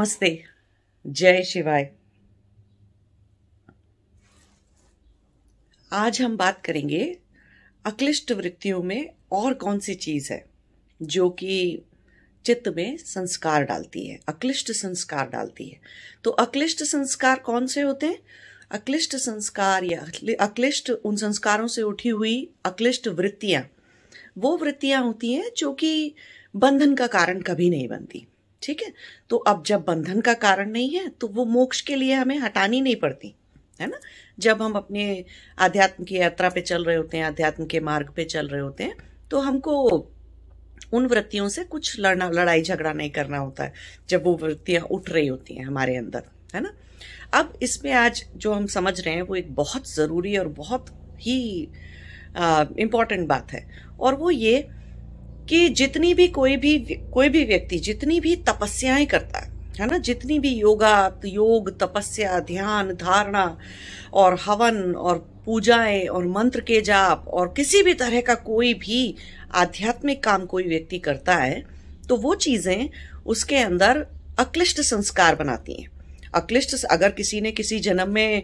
नमस्ते। जय शिवाय। आज हम बात करेंगे अक्लिष्ट वृत्तियों में और कौन सी चीज है जो कि चित्त में संस्कार डालती है, अक्लिष्ट संस्कार डालती है। तो अक्लिष्ट संस्कार कौन से होते हैं? अक्लिष्ट संस्कार या अक्लिष्ट उन संस्कारों से उठी हुई अक्लिष्ट वृत्तियां वो वृत्तियां होती हैं जो कि बंधन का कारण कभी नहीं बनती। ठीक है, तो अब जब बंधन का कारण नहीं है तो वो मोक्ष के लिए हमें हटानी नहीं पड़ती, है ना। जब हम अपने आध्यात्म की यात्रा पे चल रहे होते हैं, अध्यात्म के मार्ग पे चल रहे होते हैं, तो हमको उन वृत्तियों से कुछ लड़ाई झगड़ा नहीं करना होता है जब वो वृत्तियां उठ रही होती हैं हमारे अंदर, है ना। अब इसमें आज जो हम समझ रहे हैं वो एक बहुत जरूरी और बहुत ही इम्पोर्टेंट बात है, और वो ये कि जितनी भी कोई भी व्यक्ति जितनी भी तपस्याएं करता है ना, जितनी भी योग तपस्या ध्यान धारणा और हवन और पूजाएं और मंत्र के जाप और किसी भी तरह का कोई भी आध्यात्मिक काम कोई व्यक्ति करता है, तो वो चीजें उसके अंदर अक्लिष्ट संस्कार बनाती हैं। अक्लिष्ट, अगर किसी ने किसी जन्म में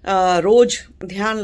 रोज ध्यान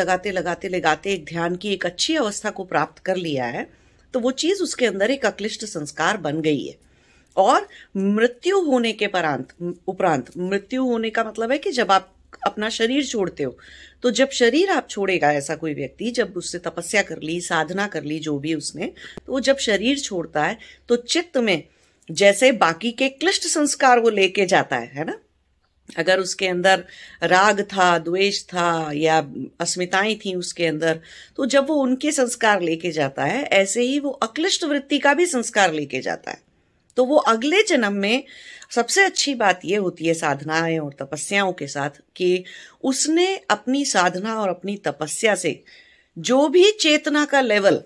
लगाते एक ध्यान की एक अच्छी अवस्था को प्राप्त कर लिया है, तो वो चीज उसके अंदर एक अक्लिष्ट संस्कार बन गई है। और मृत्यु होने के उपरांत, मृत्यु होने का मतलब है कि जब आप अपना शरीर छोड़ते हो, तो जब शरीर आप छोड़ेगा ऐसा कोई व्यक्ति, जब उससे तपस्या कर ली, साधना कर ली जो भी उसने, तो वो जब शरीर छोड़ता है तो चित्त में जैसे बाकी के क्लिष्ट संस्कार वो लेके जाता है ना। अगर उसके अंदर राग था, द्वेष था या अस्मिताएं थी उसके अंदर, तो जब वो उनके संस्कार लेके जाता है, ऐसे ही वो अक्लिष्ट वृत्ति का भी संस्कार लेके जाता है। तो वो अगले जन्म में सबसे अच्छी बात ये होती है साधनाएं और तपस्याओं के साथ कि उसने अपनी साधना और अपनी तपस्या से जो भी चेतना का लेवल,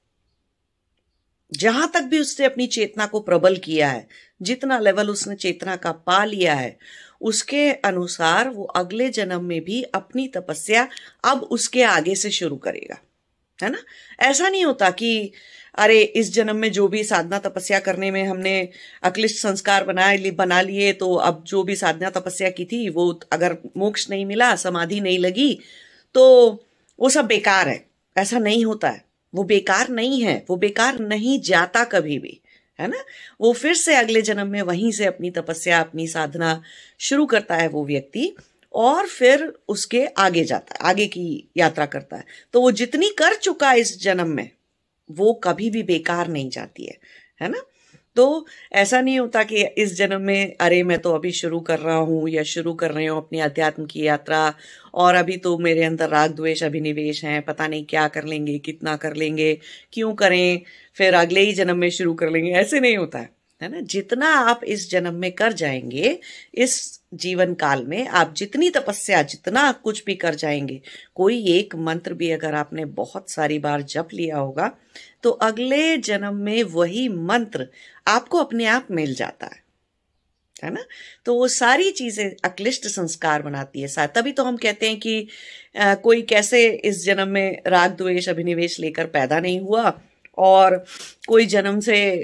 जहां तक भी उसने अपनी चेतना को प्रबल किया है, जितना लेवल उसने चेतना का पा लिया है, उसके अनुसार वो अगले जन्म में भी अपनी तपस्या अब उसके आगे से शुरू करेगा, है ना। ऐसा नहीं होता कि अरे इस जन्म में जो भी साधना तपस्या करने में हमने अक्लिष्ट संस्कार बना लिए, तो अब जो भी साधना तपस्या की थी वो अगर मोक्ष नहीं मिला, समाधि नहीं लगी, तो वो सब बेकार है। ऐसा नहीं होता है, वो बेकार नहीं है, वो बेकार नहीं जाता कभी भी, है ना। वो फिर से अगले जन्म में वहीं से अपनी तपस्या अपनी साधना शुरू करता है वो व्यक्ति, और फिर उसके आगे जाता है, आगे की यात्रा करता है। तो वो जितनी कर चुका इस जन्म में वो कभी भी बेकार नहीं जाती है ना। तो ऐसा नहीं होता कि इस जन्म में अरे मैं तो अभी शुरू कर रहा हूं या शुरू कर रहे हो अपनी अध्यात्म की यात्रा, और अभी तो मेरे अंदर राग द्वेष अभिनिवेश हैं, पता नहीं क्या कर लेंगे, कितना कर लेंगे, क्यों करें, फिर अगले ही जन्म में शुरू कर लेंगे। ऐसे नहीं होता है ना। जितना आप इस जन्म में कर जाएंगे, इस जीवन काल में आप जितनी तपस्या, जितना कुछ भी कर जाएंगे, कोई एक मंत्र भी अगर आपने बहुत सारी बार जप लिया होगा, तो अगले जन्म में वही मंत्र आपको अपने आप मिल जाता है ना। तो वो सारी चीजें अक्लिष्ट संस्कार बनाती है। तभी तो हम कहते हैं कि कोई कैसे इस जन्म में राग द्वेष अभिनिवेश लेकर पैदा नहीं हुआ, और कोई जन्म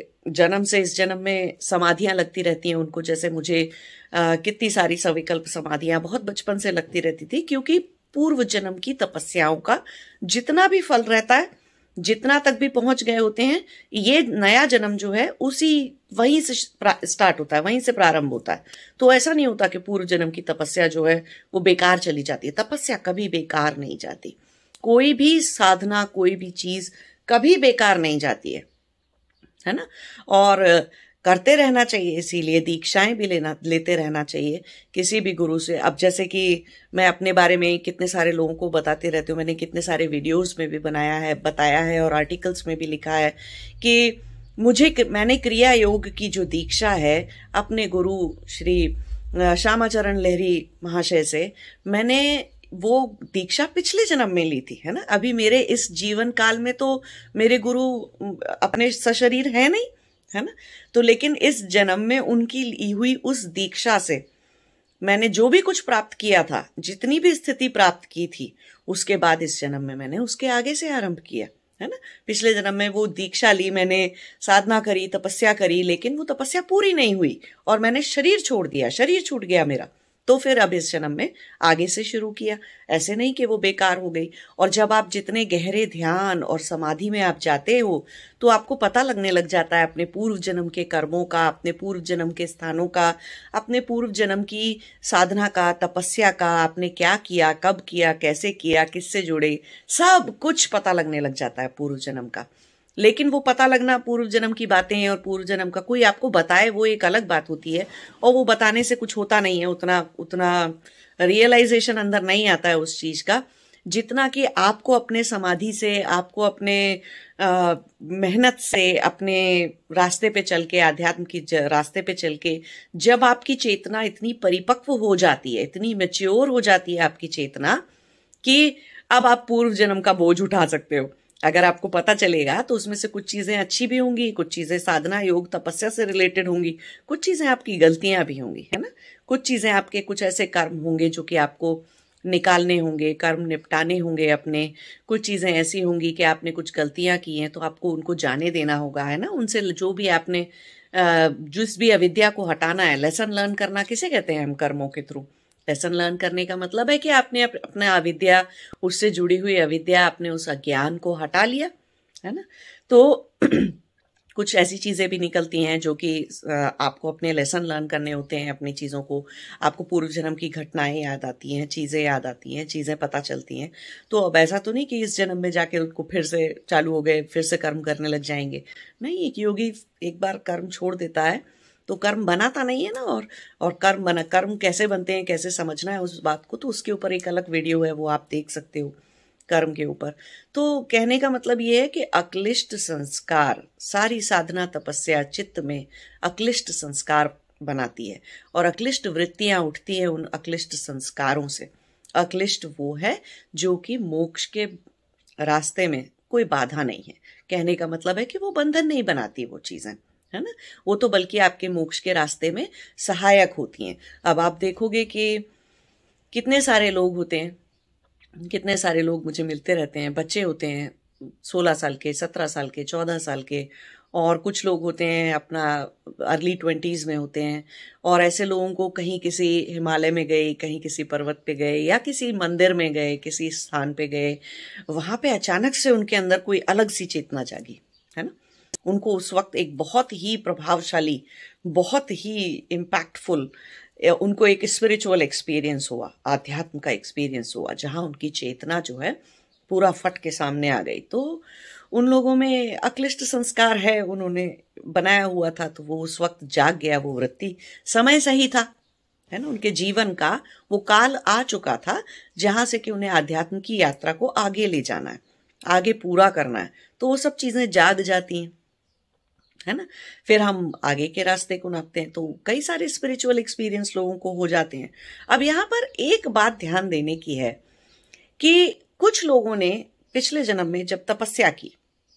से इस जन्म में समाधियां लगती रहती हैं उनको। जैसे मुझे कितनी सारी सविकल्प समाधियां बहुत बचपन से लगती रहती थी, क्योंकि पूर्व जन्म की तपस्याओं का जितना भी फल रहता है, जितना तक भी पहुंच गए होते हैं, ये नया जन्म जो है वहीं से स्टार्ट होता है, वहीं से प्रारंभ होता है। तो ऐसा नहीं होता कि पूर्व जन्म की तपस्या जो है वो बेकार चली जाती है। तपस्या कभी बेकार नहीं जाती, कोई भी साधना, कोई भी चीज कभी बेकार नहीं जाती है ना। और करते रहना चाहिए, इसीलिए दीक्षाएं भी लेते रहना चाहिए किसी भी गुरु से। अब जैसे कि मैं अपने बारे में कितने सारे लोगों को बताते रहती हूँ, मैंने कितने सारे वीडियोस में भी बताया है और आर्टिकल्स में भी लिखा है कि मैंने क्रिया योग की जो दीक्षा है अपने गुरु श्री श्यामाचरण लहरी महाशय से, मैंने वो दीक्षा पिछले जन्म में ली थी, है ना। अभी मेरे इस जीवन काल में तो मेरे गुरु अपने सशरीर है नहीं, है ना। तो लेकिन इस जन्म में उनकी ली हुई उस दीक्षा से मैंने जो भी कुछ प्राप्त किया था, जितनी भी स्थिति प्राप्त की थी, उसके बाद इस जन्म में मैंने उसके आगे से आरंभ किया, है ना। पिछले जन्म में वो दीक्षा ली मैंने, साधना करी, तपस्या करी, लेकिन वो तपस्या पूरी नहीं हुई और मैंने शरीर छोड़ दिया, शरीर छूट गया मेरा। तो फिर अब इस जन्म में आगे से शुरू किया। ऐसे नहीं कि वो बेकार हो गई। और जब आप जितने गहरे ध्यान और समाधि में आप जाते हो तो आपको पता लगने लग जाता है अपने पूर्व जन्म के कर्मों का, अपने पूर्व जन्म के स्थानों का, अपने पूर्व जन्म की साधना का, तपस्या का, आपने क्या किया, कब किया, कैसे किया, किससे जुड़े, सब कुछ पता लगने लग जाता है पूर्व जन्म का। लेकिन वो पता लगना, पूर्व जन्म की बातें और पूर्व जन्म का कोई आपको बताए, वो एक अलग बात होती है। और वो बताने से कुछ होता नहीं है, उतना रियलाइजेशन अंदर नहीं आता है उस चीज का, जितना कि आपको अपने समाधि से, आपको अपने मेहनत से, अपने रास्ते पे चल के, आध्यात्म की रास्ते पे चल के, जब आपकी चेतना इतनी परिपक्व हो जाती है, इतनी मैच्योर हो जाती है आपकी चेतना, कि अब आप पूर्व जन्म का बोझ उठा सकते हो। अगर आपको पता चलेगा तो उसमें से कुछ चीजें अच्छी भी होंगी, कुछ चीजें साधना, योग, तपस्या से रिलेटेड होंगी, कुछ चीजें आपकी गलतियां भी होंगी, है ना। कुछ चीजें आपके कुछ ऐसे कर्म होंगे जो कि आपको निकालने होंगे, कर्म निपटाने होंगे अपने। कुछ चीजें ऐसी होंगी कि आपने कुछ गलतियां की हैं तो आपको उनको जाने देना होगा, है ना। उनसे जो भी आपने जिस भी अविद्या को हटाना है, लेसन लर्न करना किसे कहते हैं हम, कर्मों के थ्रू। लेसन लर्न करने का मतलब है कि आपने अपना अविद्या, उससे जुड़ी हुई अविद्या, आपने उस अज्ञान को हटा लिया, है ना। तो कुछ ऐसी चीजें भी निकलती हैं जो कि आपको अपने लेसन लर्न करने होते हैं, अपनी चीजों को। आपको पूर्व जन्म की घटनाएं याद आती हैं, चीजें याद आती हैं, चीजें पता चलती हैं। तो अब ऐसा तो नहीं कि इस जन्म में जाके उनको फिर से चालू हो गए, फिर से कर्म करने लग जाएंगे। नहीं, एक योगी एक बार कर्म छोड़ देता है तो कर्म बनाता नहीं है ना। और कर्म कैसे बनते हैं, कैसे समझना है उस बात को, तो उसके ऊपर एक अलग वीडियो है, वो आप देख सकते हो, कर्म के ऊपर। तो कहने का मतलब ये है कि अक्लिष्ट संस्कार, सारी साधना तपस्या चित्त में अक्लिष्ट संस्कार बनाती है, और अक्लिष्ट वृत्तियां उठती है उन अक्लिष्ट संस्कारों से। अक्लिष्ट वो है जो कि मोक्ष के रास्ते में कोई बाधा नहीं है। कहने का मतलब है कि वो बंधन नहीं बनाती वो चीजें, है ना। वो तो बल्कि आपके मोक्ष के रास्ते में सहायक होती हैं। अब आप देखोगे कि कितने सारे लोग होते हैं, कितने सारे लोग मुझे मिलते रहते हैं, बच्चे होते हैं 16 साल के, 17 साल के, 14 साल के, और कुछ लोग होते हैं अपना अर्ली 20s में होते हैं। और ऐसे लोगों को कहीं किसी हिमालय में गए, कहीं किसी पर्वत पे गए, या किसी मंदिर में गए, किसी स्थान पे गए, वहां पे अचानक से उनके अंदर कोई अलग सी चेतना जागी, है ना। उनको उस वक्त एक बहुत ही प्रभावशाली, बहुत ही इम्पैक्टफुल, उनको एक स्पिरिचुअल एक्सपीरियंस हुआ, आध्यात्म का एक्सपीरियंस हुआ, जहां उनकी चेतना जो है पूरा फट के सामने आ गई। तो उन लोगों में अक्लिष्ट संस्कार है, उन्होंने बनाया हुआ था, तो वो उस वक्त जाग गया, वो वृत्ति, समय सही था, है ना। उनके जीवन का वो काल आ चुका था जहां से कि उन्हें आध्यात्म की यात्रा को आगे ले जाना है, आगे पूरा करना है। तो वो सब चीजें जाग जाती हैं, है ना। फिर हम आगे के रास्ते को नापते हैं, तो कई सारे स्पिरिचुअल एक्सपीरियंस लोगों को हो जाते हैं। अब यहाँ पर एक बात ध्यान देने की है कि कुछ लोगों ने पिछले जन्म में जब तपस्या की,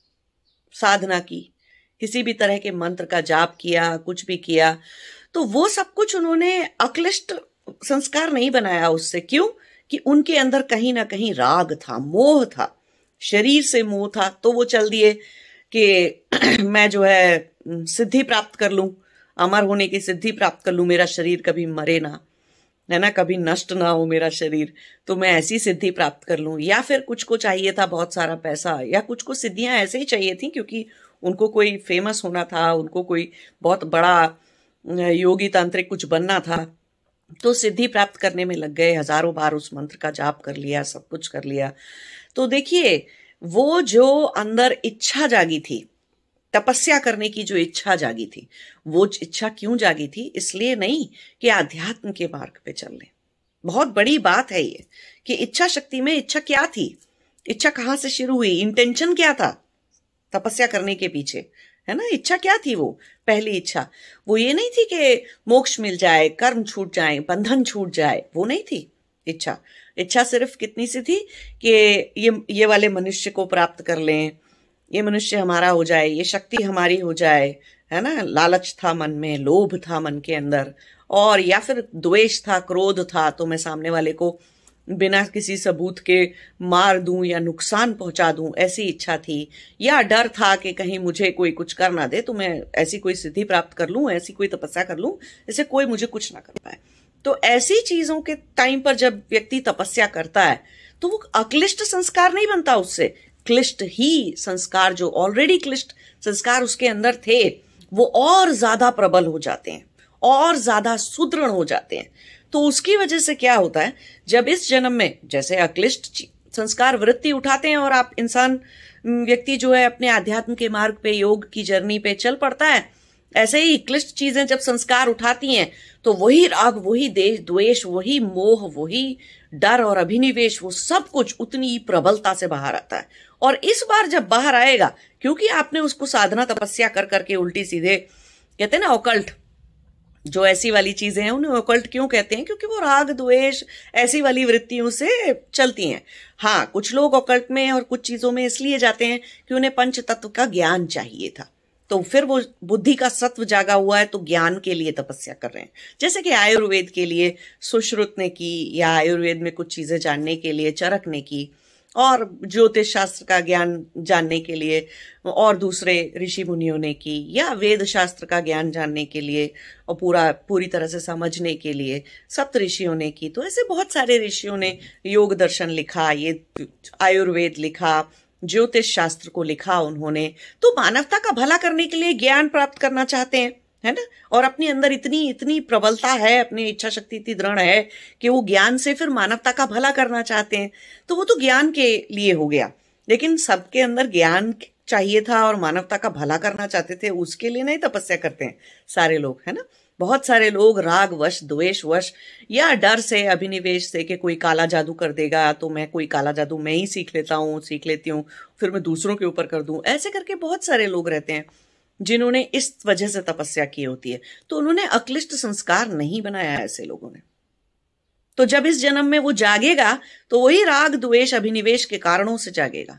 साधना की, किसी भी तरह के मंत्र का जाप किया, कुछ भी किया, तो वो सब कुछ उन्होंने अक्लिष्ट संस्कार नहीं बनाया उससे। क्यों? कि उनके अंदर कहीं ना कहीं राग था, मोह था, शरीर से मोह था। तो वो चल दिए कि मैं जो है सिद्धि प्राप्त कर लूं, अमर होने की सिद्धि प्राप्त कर लूं, मेरा शरीर कभी मरे ना, है ना, कभी नष्ट ना हो मेरा शरीर, तो मैं ऐसी सिद्धि प्राप्त कर लूं। या फिर कुछ को चाहिए था बहुत सारा पैसा, या कुछ को सिद्धियां ऐसे ही चाहिए थी क्योंकि उनको कोई फेमस होना था, उनको कोई बहुत बड़ा योगी तांत्रिक कुछ बनना था, तो सिद्धि प्राप्त करने में लग गए, हजारों बार उस मंत्र का जाप कर लिया, सब कुछ कर लिया। तो देखिए, वो जो अंदर इच्छा जागी थी, तपस्या करने की जो इच्छा जागी थी, वो इच्छा क्यों जागी थी? इसलिए नहीं कि आध्यात्म के मार्ग पे चल ले। बहुत बड़ी बात है ये कि इच्छा शक्ति में इच्छा क्या थी, इच्छा कहां से शुरू हुई, इंटेंशन क्या था तपस्या करने के पीछे, है ना। इच्छा क्या थी? वो पहली इच्छा वो ये नहीं थी कि मोक्ष मिल जाए, कर्म छूट जाए, बंधन छूट जाए, वो नहीं थी इच्छा। इच्छा सिर्फ कितनी सी थी कि ये वाले मनुष्य को प्राप्त कर लें, ये मनुष्य हमारा हो जाए, ये शक्ति हमारी हो जाए, है ना। लालच था मन में, लोभ था मन के अंदर, और या फिर द्वेष था, क्रोध था, तो मैं सामने वाले को बिना किसी सबूत के मार दूं या नुकसान पहुंचा दूं, ऐसी इच्छा थी, या डर था कि कहीं मुझे कोई कुछ कर ना दे तो मैं ऐसी कोई सिद्धि प्राप्त कर लूं, ऐसी कोई तपस्या कर लूं जैसे कोई मुझे कुछ ना कर पाए। तो ऐसी चीजों के टाइम पर जब व्यक्ति तपस्या करता है तो वो अक्लिष्ट संस्कार नहीं बनता, उससे क्लिष्ट ही संस्कार, जो ऑलरेडी क्लिष्ट संस्कार उसके अंदर थे, वो और ज्यादा प्रबल हो जाते हैं और ज्यादा सुदृढ़ हो जाते हैं। तो उसकी वजह से क्या होता है, जब इस जन्म में जैसे अक्लिष्ट संस्कार वृत्ति उठाते हैं और आप इंसान व्यक्ति जो है अपने आध्यात्म के मार्ग पे, योग की जर्नी पे चल पड़ता है, ऐसे ही क्लिष्ट चीजें जब संस्कार उठाती हैं तो वही राग, वही देश द्वेष, वही मोह, वही डर और अभिनिवेश, वो सब कुछ उतनी प्रबलता से बाहर आता है। और इस बार जब बाहर आएगा, क्योंकि आपने उसको साधना तपस्या कर करके उल्टी सीधे, कहते हैं ना ऑकल्ट, जो ऐसी वाली चीजें हैं उन्हें ऑकल्ट क्यों कहते हैं, क्योंकि वो राग द्वेष ऐसी वाली वृत्तियों से चलती हैं। हाँ, कुछ लोग ऑकल्ट में और कुछ चीजों में इसलिए जाते हैं कि उन्हें पंच तत्व का ज्ञान चाहिए था, तो फिर वो बुद्धि का सत्व जागा हुआ है तो ज्ञान के लिए तपस्या कर रहे हैं। जैसे कि आयुर्वेद के लिए सुश्रुत ने की, या आयुर्वेद में कुछ चीजें जानने के लिए चरक ने की, और ज्योतिष शास्त्र का ज्ञान जानने के लिए और दूसरे ऋषि मुनियों ने की, या वेद शास्त्र का ज्ञान जानने के लिए और पूरी तरह से समझने के लिए सप्त ऋषियों ने की। तो ऐसे बहुत सारे ऋषियों ने योग दर्शन लिखा, ये आयुर्वेद लिखा, ज्योतिष शास्त्र को लिखा उन्होंने। तो मानवता का भला करने के लिए ज्ञान प्राप्त करना चाहते हैं, है ना, और अपने अंदर इतनी प्रबलता है, अपनी इच्छा शक्ति इतनी दृढ़ है कि वो ज्ञान से फिर मानवता का भला करना चाहते हैं। तो वो तो ज्ञान के लिए हो गया, लेकिन सबके अंदर ज्ञान चाहिए था और मानवता का भला करना चाहते थे, उसके लिए नहीं तपस्या करते हैं सारे लोग, है ना। बहुत सारे लोग राग वश, द्वेष वश या डर से, अभिनिवेश से कि कोई काला जादू कर देगा तो मैं कोई काला जादू मैं ही सीख लेती हूँ, फिर मैं दूसरों के ऊपर कर दूं, ऐसे करके बहुत सारे लोग रहते हैं जिन्होंने इस वजह से तपस्या की होती है। तो उन्होंने अक्लिष्ट संस्कार नहीं बनाया ऐसे लोगों ने। तो जब इस जन्म में वो जागेगा तो वही राग द्वेष अभिनिवेश के कारणों से जागेगा,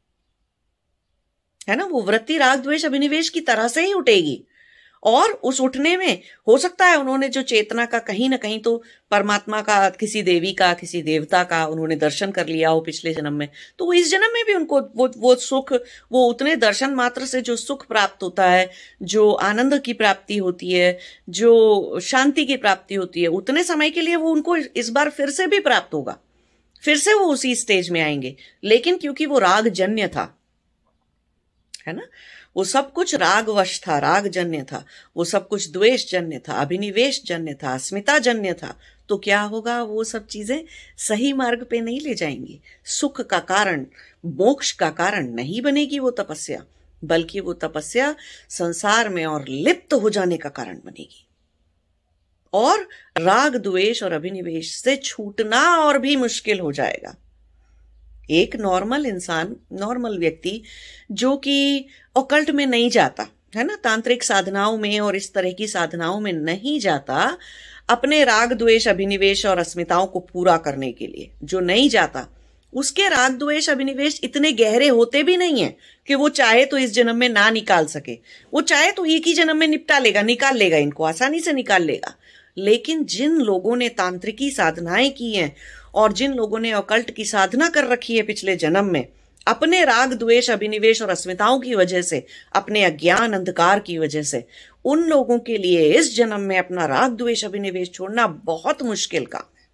है ना। वो वृत्ति राग द्वेष अभिनिवेश की तरह से ही उठेगी, और उस उठने में हो सकता है उन्होंने जो चेतना का कहीं ना कहीं तो परमात्मा का, किसी देवी का, किसी देवता का उन्होंने दर्शन कर लिया हो पिछले जन्म में, तो वो इस जन्म में भी उनको वो सुख, वो उतने दर्शन मात्र से जो सुख प्राप्त होता है, जो आनंद की प्राप्ति होती है, जो शांति की प्राप्ति होती है, उतने समय के लिए वो उनको इस बार फिर से भी प्राप्त होगा, फिर से वो उसी स्टेज में आएंगे। लेकिन क्योंकि वो रागजन्य था, है ना, वो सब कुछ रागवश था, रागजन्य था, वो सब कुछ द्वेष जन्य था, अभिनिवेश जन्य था, अस्मिता जन्य था, तो क्या होगा, वो सब चीजें सही मार्ग पे नहीं ले जाएंगी। सुख का कारण, मोक्ष का कारण नहीं बनेगी वो तपस्या, बल्कि वो तपस्या संसार में और लिप्त हो जाने का कारण बनेगी, और राग द्वेष और अभिनिवेश से छूटना और भी मुश्किल हो जाएगा। एक नॉर्मल इंसान, नॉर्मल व्यक्ति जो कि ऑकल्ट में नहीं जाता, है ना, तांत्रिक साधनाओं में और इस तरह की साधनाओं में नहीं जाता, अपने राग द्वेष अभिनिवेश और अस्मिताओं को पूरा करने के लिए जो नहीं जाता, उसके राग द्वेष अभिनिवेश इतने गहरे होते भी नहीं है कि वो चाहे तो इस जन्म में ना निकाल सके। वो चाहे तो एक ही जन्म में निपटा लेगा, निकाल लेगा, इनको आसानी से निकाल लेगा। लेकिन जिन लोगों ने तांत्रिकी साधनाएं की हैं और जिन लोगों ने ऑकल्ट की साधना कर रखी है पिछले जन्म में, अपने राग द्वेष अभिनिवेश और अस्मिताओं की वजह से, अपने अज्ञान अंधकार की वजह से, उन लोगों के लिए इस जन्म में अपना राग द्वेष अभिनिवेश छोड़ना बहुत मुश्किल काम है,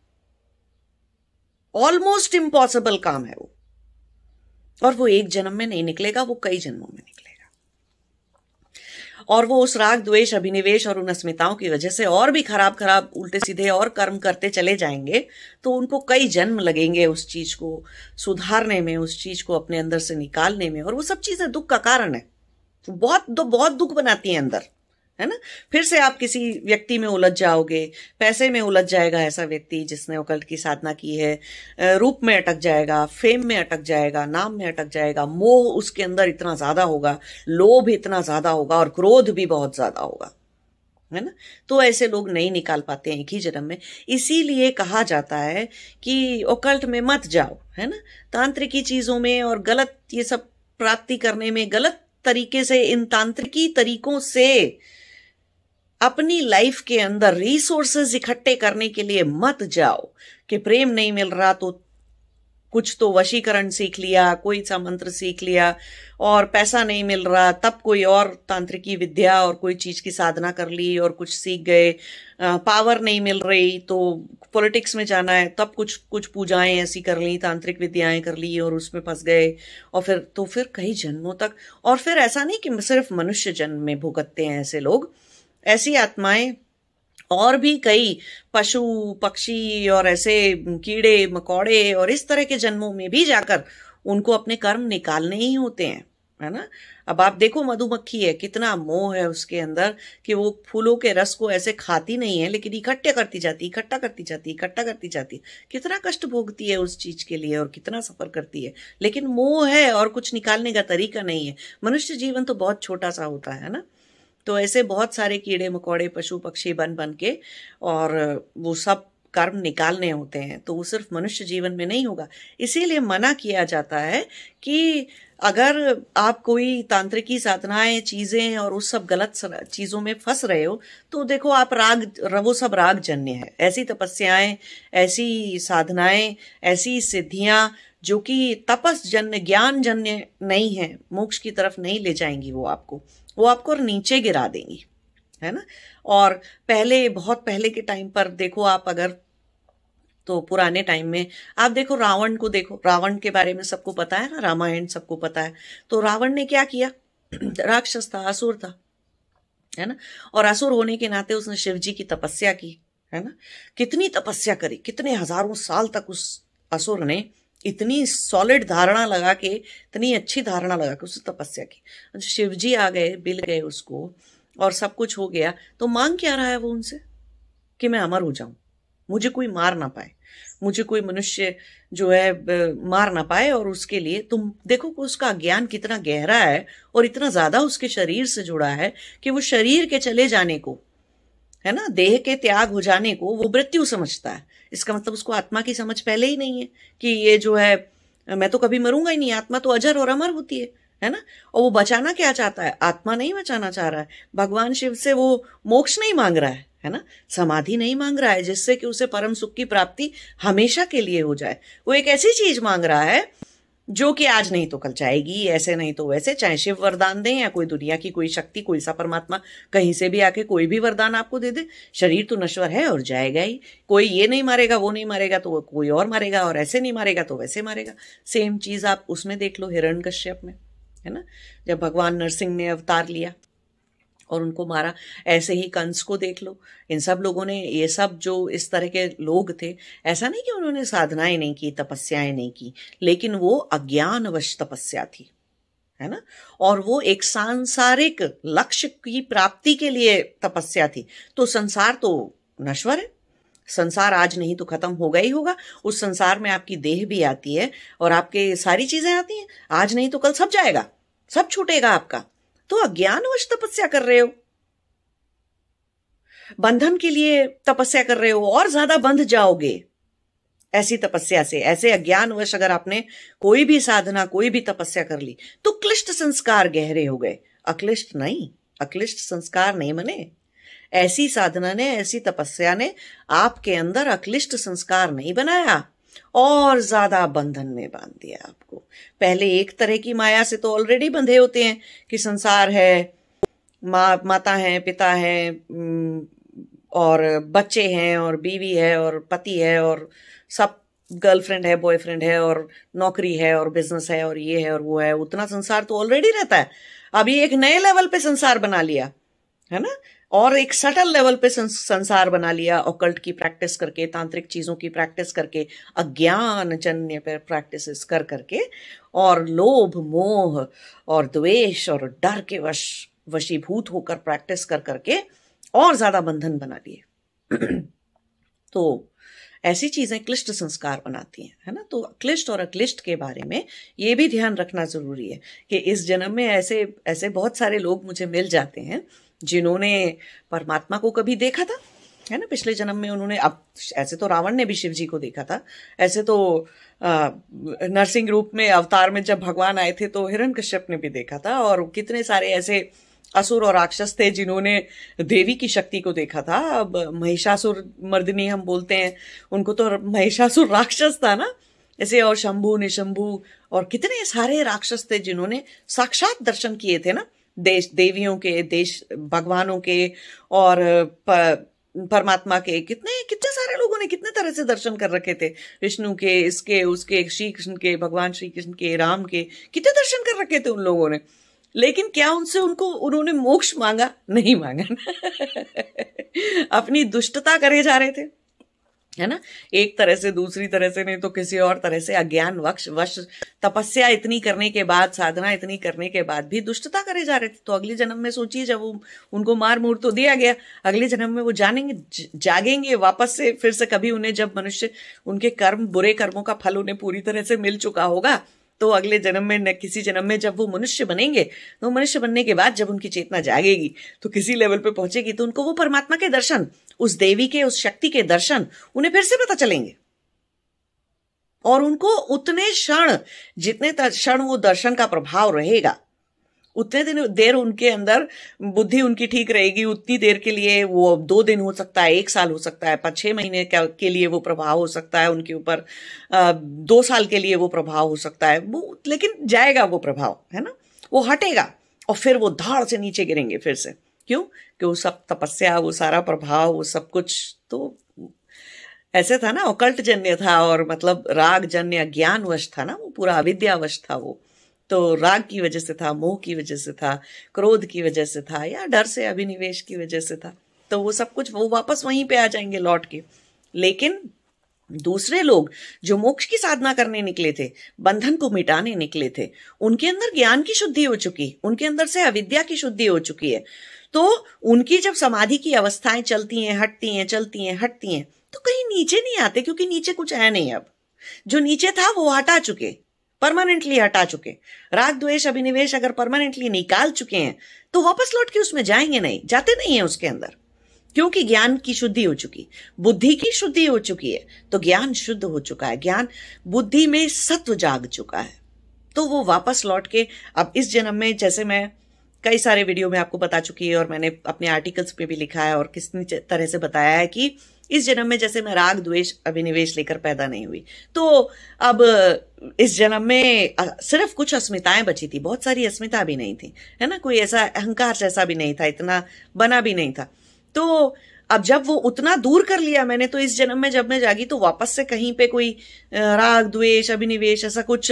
ऑलमोस्ट इम्पॉसिबल काम है वो। और वो एक जन्म में नहीं निकलेगा, वो कई जन्मों में निकलेगा, और वो उस राग द्वेष अभिनिवेश और उन अस्मिताओं की वजह से और भी खराब उल्टे सीधे और कर्म करते चले जाएंगे। तो उनको कई जन्म लगेंगे उस चीज को सुधारने में, उस चीज को अपने अंदर से निकालने में, और वो सब चीजें दुख का कारण है, बहुत दुख बनाती हैं अंदर, है ना। फिर से आप किसी व्यक्ति में उलझ जाओगे, पैसे में उलझ जाएगा ऐसा व्यक्ति जिसने ऑकल्ट की साधना की है, रूप में अटक जाएगा, फेम में अटक जाएगा, नाम में अटक जाएगा, मोह उसके अंदर इतना ज्यादा होगा, लोभ इतना ज्यादा होगा, और क्रोध भी बहुत ज्यादा होगा, है ना। तो ऐसे लोग नहीं निकाल पाते हैं एक ही जन्म में। इसीलिए कहा जाता है कि ऑकल्ट में मत जाओ, है ना, तांत्रिकी चीजों में और गलत ये सब प्राप्ति करने में, गलत तरीके से इन तांत्रिकी तरीकों से अपनी लाइफ के अंदर रिसोर्सेज इकट्ठे करने के लिए मत जाओ कि प्रेम नहीं मिल रहा तो कुछ तो वशीकरण सीख लिया, कोई सा मंत्र सीख लिया, और पैसा नहीं मिल रहा तब कोई और तांत्रिकी विद्या और कोई चीज की साधना कर ली और कुछ सीख गए। पावर नहीं मिल रही तो पॉलिटिक्स में जाना है तब कुछ कुछ पूजाएं ऐसी कर ली, तांत्रिक विद्याएं कर ली और उसमें फंस गए। और फिर कई जन्मों तक, और फिर ऐसा नहीं कि सिर्फ मनुष्य जन्म में भुगतते हैं ऐसे लोग, ऐसी आत्माएं और भी कई पशु पक्षी और ऐसे कीड़े मकोड़े और इस तरह के जन्मों में भी जाकर उनको अपने कर्म निकालने ही होते हैं, है ना। अब आप देखो मधुमक्खी है, कितना मोह है उसके अंदर कि वो फूलों के रस को ऐसे खाती नहीं है लेकिन इकट्ठे करती जाती, इकट्ठा करती जाती, इकट्ठा करती जाती। कितना कष्ट भोगती है उस चीज के लिए और कितना सफर करती है, लेकिन मोह है और कुछ निकालने का तरीका नहीं है। मनुष्य जीवन तो बहुत छोटा सा होता है ना। तो ऐसे बहुत सारे कीड़े मकोड़े पशु पक्षी बन बन के और वो सब कर्म निकालने होते हैं, तो वो सिर्फ मनुष्य जीवन में नहीं होगा। इसीलिए मना किया जाता है कि अगर आप कोई तांत्रिकी साधनाएं चीजें और उस सब गलत चीजों में फंस रहे हो तो देखो आप वो सब राग जन्य है। ऐसी तपस्याएं, ऐसी साधनाएं, ऐसी सिद्धियां जो कि तपस जन्य ज्ञान जन्य नहीं है, मोक्ष की तरफ नहीं ले जाएंगी, वो आपको नीचे गिरा देंगी, है ना। और बहुत पहले के टाइम पर देखो आप, अगर तो पुराने टाइम में आप देखो रावण को देखो, रावण के बारे में सबको पता है ना, रामायण सबको पता है। तो रावण ने क्या किया? राक्षस था, असुर था, है ना। और असुर होने के नाते उसने शिव जी की तपस्या की, है ना। कितनी तपस्या करी, कितने हजारों साल तक उस असुर ने इतनी सॉलिड धारणा लगा के, इतनी अच्छी धारणा लगा के उसने तपस्या की। शिव जी आ गए, बिल गए उसको और सब कुछ हो गया, तो मांग क्या रहा है वो उनसे? कि मैं अमर हो जाऊं, मुझे कोई मार ना पाए, मुझे कोई मनुष्य जो है मार ना पाए। और उसके लिए तुम देखो कि उसका ज्ञान कितना गहरा है और इतना ज्यादा उसके शरीर से जुड़ा है कि वो शरीर के चले जाने को, है ना, देह के त्याग हो जाने को वो मृत्यु समझता है। इसका मतलब उसको आत्मा की समझ पहले ही नहीं है कि ये जो है मैं तो कभी मरूंगा ही नहीं, आत्मा तो अजर और अमर होती है ना। और वो बचाना क्या चाहता है? आत्मा नहीं बचाना चाह रहा है। भगवान शिव से वो मोक्ष नहीं मांग रहा है ना, समाधि नहीं मांग रहा है जिससे कि उसे परम सुख की प्राप्ति हमेशा के लिए हो जाए। वो एक ऐसी चीज मांग रहा है जो कि आज नहीं तो कल जाएगी, ऐसे नहीं तो वैसे, चाहे शिव वरदान दें या कोई दुनिया की कोई शक्ति, कोई सा परमात्मा कहीं से भी आके कोई भी वरदान आपको दे दे। शरीर तो नश्वर है और जाएगा ही। कोई ये नहीं मारेगा, वो नहीं मारेगा तो कोई और मारेगा, और ऐसे नहीं मारेगा तो वैसे मारेगा। सेम चीज आप उसमें देख लो, हिरण्यकश्यप में, है ना, जब भगवान नरसिंह ने अवतार लिया और उनको मारा। ऐसे ही कंस को देख लो, इन सब लोगों ने, ये सब जो इस तरह के लोग थे, ऐसा नहीं कि उन्होंने साधनाएं नहीं की, तपस्याएं नहीं की, लेकिन वो अज्ञानवश तपस्या थी, है ना। और वो एक सांसारिक लक्ष्य की प्राप्ति के लिए तपस्या थी। तो संसार तो नश्वर है, संसार आज नहीं तो खत्म होगा ही होगा। उस संसार में आपकी देह भी आती है और आपके सारी चीजें आती हैं, आज नहीं तो कल सब जाएगा, सब छूटेगा आपका। तो अज्ञानवश तपस्या कर रहे हो, बंधन के लिए तपस्या कर रहे हो और ज्यादा बंध जाओगे ऐसी तपस्या से। ऐसे अज्ञानवश अगर आपने कोई भी साधना, कोई भी तपस्या कर ली तो क्लिष्ट संस्कार गहरे हो गए, अक्लिष्ट नहीं, अक्लिष्ट संस्कार नहीं बने। ऐसी साधना ने, ऐसी तपस्या ने आपके अंदर अक्लिष्ट संस्कार नहीं बनाया और ज्यादा बंधन में बांध दिया आपको। पहले एक तरह की माया से तो ऑलरेडी बंधे होते हैं कि संसार है, माता है, पिता है, और बच्चे हैं और बीवी है और पति है और सब, गर्लफ्रेंड है, बॉयफ्रेंड है और नौकरी है और बिजनेस है और ये है और वो है। उतना संसार तो ऑलरेडी रहता है। अभी एक नए लेवल पे संसार बना लिया, है ना, और एक सटल लेवल पे संसार बना लिया, ऑकल्ट की प्रैक्टिस करके, तांत्रिक चीजों की प्रैक्टिस करके, अज्ञान जन्य पे प्रैक्टिसेस कर करके, और लोभ मोह और द्वेष और डर के वशीभूत होकर प्रैक्टिस कर करके और ज्यादा बंधन बना लिए। तो ऐसी चीजें क्लिष्ट संस्कार बनाती हैं, है ना। तो क्लिष्ट और अक्लिष्ट के बारे में ये भी ध्यान रखना जरूरी है कि इस जन्म में ऐसे बहुत सारे लोग मुझे मिल जाते हैं जिन्होंने परमात्मा को कभी देखा था, है ना। पिछले जन्म में उन्होंने, अब ऐसे तो रावण ने भी शिव जी को देखा था, ऐसे तो नरसिंह रूप में अवतार में जब भगवान आए थे तो हिरण्यकश्यप ने भी देखा था, और कितने सारे ऐसे असुर और राक्षस थे जिन्होंने देवी की शक्ति को देखा था। अब महिषासुर मर्दिनी हम बोलते हैं उनको, तो महिषासुर राक्षस था ना ऐसे, और शंभु निशंभु और कितने सारे राक्षस थे जिन्होंने साक्षात दर्शन किए थे ना, देश देवियों के, देश भगवानों के और परमात्मा के। कितने कितने सारे लोगों ने कितने तरह से दर्शन कर रखे थे, विष्णु के, इसके उसके, श्री कृष्ण के, भगवान श्री कृष्ण के, राम के, कितने दर्शन कर रखे थे उन लोगों ने। लेकिन क्या उनसे उन्होंने मोक्ष मांगा? नहीं मांगा ना अपनी दुष्टता करे जा रहे थे, है ना, एक तरह से, दूसरी तरह से नहीं तो किसी और तरह से, अज्ञान वश तपस्या इतनी करने के बाद, साधना इतनी करने के बाद भी दुष्टता करे जा रहे थे। तो अगले जन्म में सोचिए, जब उनको मार मूर तो दिया गया, अगले जन्म में वो जागेंगे वापस से, फिर से कभी उन्हें, जब मनुष्य उनके कर्म, बुरे कर्मों का फल उन्हें पूरी तरह से मिल चुका होगा, तो अगले जन्म में, न किसी जन्म में जब वो मनुष्य बनेंगे, तो मनुष्य बनने के बाद जब उनकी चेतना जागेगी तो किसी लेवल पे पहुंचेगी, तो उनको वो परमात्मा के दर्शन, उस देवी के, उस शक्ति के दर्शन उन्हें फिर से पता चलेंगे। और उनको उतने क्षण, जितने क्षण वो दर्शन का प्रभाव रहेगा, उतने देर उनके अंदर बुद्धि उनकी ठीक रहेगी, उतनी देर के लिए, वो 2 दिन हो सकता है, 1 साल हो सकता है, 5-6 महीने के लिए वो प्रभाव हो सकता है उनके ऊपर, 2 साल के लिए वो प्रभाव हो सकता है, वो लेकिन जाएगा वो प्रभाव, है ना, वो हटेगा और फिर वो धाड़ से नीचे गिरेंगे फिर से। क्यों? कि वो सब तपस्या, वो सारा प्रभाव, वो सब कुछ तो ऐसे था ना, ऑकल्ट जन्य था, और मतलब राग जन्य ज्ञानवश था ना, वो पूरा अविद्यावश था वो। तो राग की वजह से था, मोह की वजह से था, क्रोध की वजह से था, या डर से, अभिनिवेश की वजह से था। तो वो सब कुछ वो वापस वहीं पे आ जाएंगे लौट के। लेकिन दूसरे लोग जो मोक्ष की साधना करने निकले थे, बंधन को मिटाने निकले थे, उनके अंदर ज्ञान की शुद्धि हो चुकी, उनके अंदर से अविद्या की शुद्धि हो चुकी है। तो उनकी जब समाधि की अवस्थाएं चलती हैं, हटती हैं, चलती हैं, हटती हैं, तो कहीं नीचे नहीं आते, क्योंकि नीचे कुछ है नहीं। अब जो नीचे था वो हटा चुके, परमानेंटली हटा चुके। राग द्वेष अभिनिवेश अगर परमानेंटली निकाल चुके हैं तो वापस लौट के उसमें जाएंगे नहीं, जाते नहीं है उसके अंदर, क्योंकि ज्ञान की शुद्धि हो चुकी, बुद्धि की शुद्धि हो चुकी है। तो ज्ञान शुद्ध हो चुका है, ज्ञान बुद्धि में सत्व जाग चुका है। तो वो वापस लौट के अब इस जन्म में, जैसे मैं कई सारे वीडियो में आपको बता चुकी है और मैंने अपने आर्टिकल्स पे भी लिखा है और किस तरह से बताया है कि इस जन्म में जैसे मैं राग द्वेष अभिनिवेश लेकर पैदा नहीं हुई, तो अब इस जन्म में सिर्फ कुछ अस्मिताएं बची थी, बहुत सारी अस्मिता भी नहीं थी, है ना, कोई ऐसा अहंकार जैसा भी नहीं था, इतना बना भी नहीं था। तो अब जब वो उतना दूर कर लिया मैंने, तो इस जन्म में जब मैं जागी तो वापस से कहीं पे कोई राग द्वेष अभिनिवेश ऐसा कुछ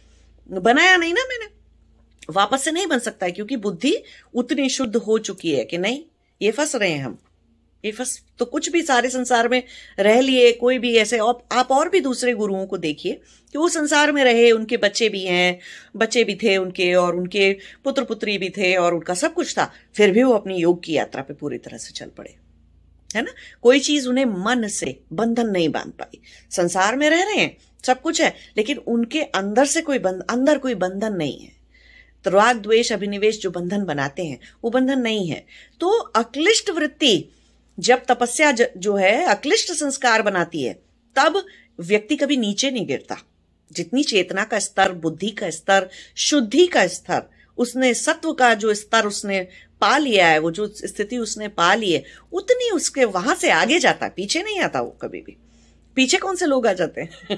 बनाया नहीं ना मैंने, वापस से नहीं बन सकता है, क्योंकि बुद्धि उतनी शुद्ध हो चुकी है कि नहीं, ये फंस रहे हैं हम, ये फंस तो कुछ भी सारे संसार में रह लिए, कोई भी ऐसे, आप और भी दूसरे गुरुओं को देखिए कि वो संसार में रहे, उनके बच्चे भी हैं, बच्चे भी थे उनके, और उनके पुत्र पुत्री भी थे, और उनका सब कुछ था, फिर भी वो अपनी योग की यात्रा पे पूरी तरह से चल पड़े, है ना। कोई चीज उन्हें मन से बंधन नहीं बांध पाई। संसार में रह रहे हैं, सब कुछ है, लेकिन उनके अंदर से अंदर कोई बंधन नहीं है। तो राग द्वेष अभिनिवेश जो बंधन बनाते हैं वो बंधन नहीं है। तो अक्लिष्ट वृत्ति जब तपस्या जो है अक्लिष्ट संस्कार बनाती है, तब व्यक्ति कभी नीचे नहीं गिरता। जितनी चेतना का स्तर, बुद्धि का स्तर, शुद्धि का स्तर, उसने सत्व का जो स्तर उसने पा लिया है, वो जो स्थिति उसने पा ली है, उतनी उसके वहां से आगे जाता है, पीछे नहीं आता वो कभी भी। पीछे कौन से लोग आ जाते हैं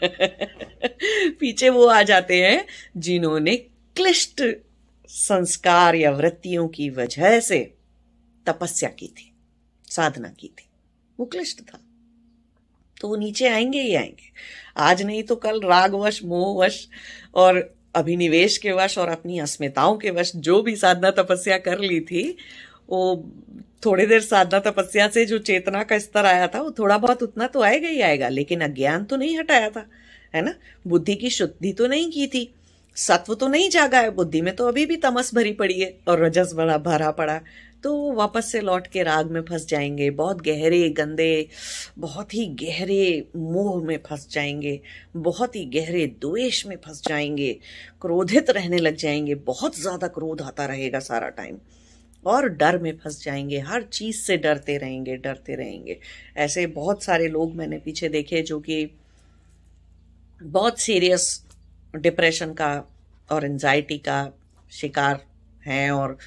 पीछे वो आ जाते हैं जिन्होंने क्लिष्ट संस्कार या वृत्तियों की वजह से तपस्या की थी, साधना की थी, वो क्लिष्ट था, तो वो नीचे आएंगे ही आएंगे। आज नहीं तो कल रागवश, मोहवश और अभिनिवेश के वश और अपनी अस्मिताओं के वश जो भी साधना तपस्या कर ली थी, वो थोड़ी देर साधना तपस्या से जो चेतना का स्तर आया था, वो थोड़ा बहुत उतना तो आएगा ही आएगा, लेकिन अज्ञान तो नहीं हटाया था, है ना। बुद्धि की शुद्धि तो नहीं की थी, सत्व तो नहीं जागा है, बुद्धि में तो अभी भी तमस भरी पड़ी है और रजस बड़ा भरा पड़ा, तो वापस से लौट के राग में फंस जाएंगे, बहुत गहरे गंदे, बहुत ही गहरे मोह में फंस जाएंगे, बहुत ही गहरे द्वेष में फंस जाएंगे, क्रोधित रहने लग जाएंगे, बहुत ज्यादा क्रोध आता रहेगा सारा टाइम, और डर में फंस जाएंगे, हर चीज से डरते रहेंगे। ऐसे बहुत सारे लोग मैंने पीछे देखे जो कि बहुत सीरियस डिप्रेशन का और एंजाइटी का शिकार हैं, और